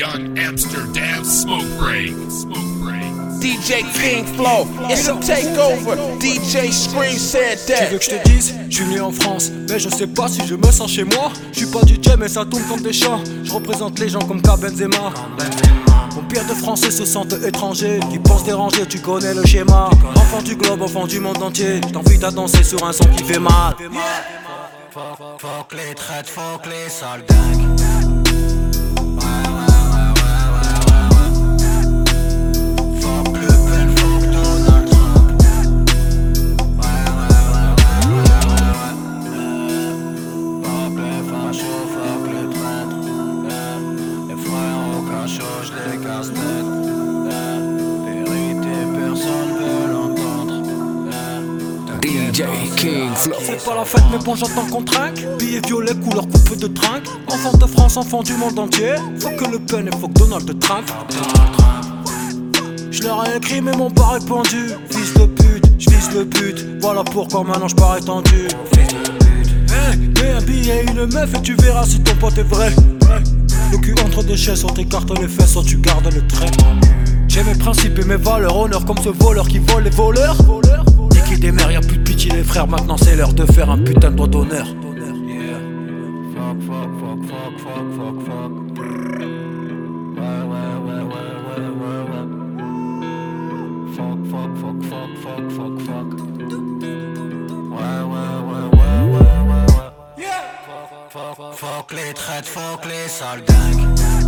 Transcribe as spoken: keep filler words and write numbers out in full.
Young Amsterdam Smoke Break. Smoke Break. D J King Flow, it's a takeover. D J Scream said that. Tu veux que je te dise, je suis venu en France, mais je sais pas si je me sens chez moi. Je suis pas D J mais ça tourne comme des chants. Je représente les gens comme K Benzema. Mon pire de français se sentent étrangers, qui pensent déranger, tu connais le schéma. Enfant du globe, enfant du monde entier, t'envie à danser sur un son qui fait mal. Fuck les traites, fuck les sales dingues. D J King Flow. C'est pas la fête mais bon j'entends qu'on trinque. Billets violets couleur coupe de trinque. Enfant de France, enfant du monde entier. Faut que Le Pen et faut que Donald Trump. Je leur ai écrit mais m'ont pas répondu. Fils de pute, j'vise le but. Voilà pourquoi maintenant j'parais tendu. Hey, mets un billet, une meuf et tu verras si ton pote est vrai. Le cul entre deux chaises, soit t'écartes les fesses, soit tu gardes le trait. J'ai mes principes et mes valeurs, honneur comme ce voleur qui vole les voleurs. Niquer des mères, y'a plus de pitié les frères, maintenant c'est l'heure de faire un putain de doigt d'honneur. Yeah. Fuck, fuck, fuck, fuck, fuck, fuck, fuck. Ouais, ouais, ouais, ouais, ouais, ouais, ouais. Fuck, fuck, fuck, fuck, fuck, fuck, fuck. Ouais, ouais, ouais, ouais, ouais, ouais, ouais. Yeah. Fuck, fuck, fuck les traites, fuck les sales dingues.